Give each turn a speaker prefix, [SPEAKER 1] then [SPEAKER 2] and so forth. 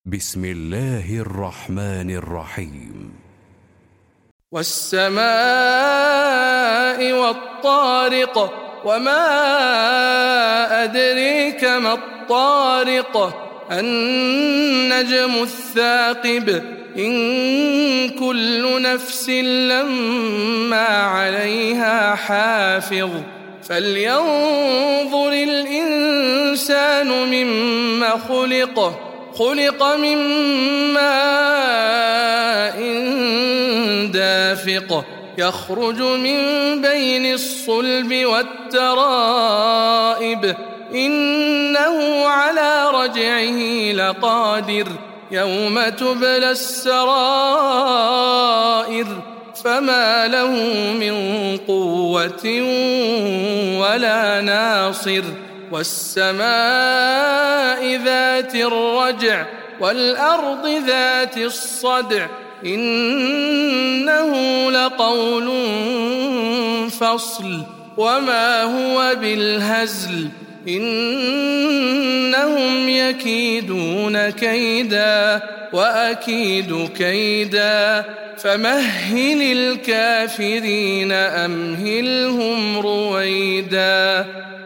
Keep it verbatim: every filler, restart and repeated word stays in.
[SPEAKER 1] بسم الله الرحمن الرحيم.
[SPEAKER 2] والسماء والطارق وما أدريك ما الطارق النجم الثاقب إن كل نفس لما عليها حافظ فلينظر الإنسان مما خلق خلق من ماء دافق يخرج من بين الصلب والترائب إنه على رجعه لقادر يوم تبلى السرائر فما له من قوة ولا ناصر والسماء ذات الرجع والأرض ذات الصدع إنه لقول فصل وما هو بالهزل إنهم يكيدون كيدا وأكيد كيدا فمهل الكافرين أمهلهم رويدا.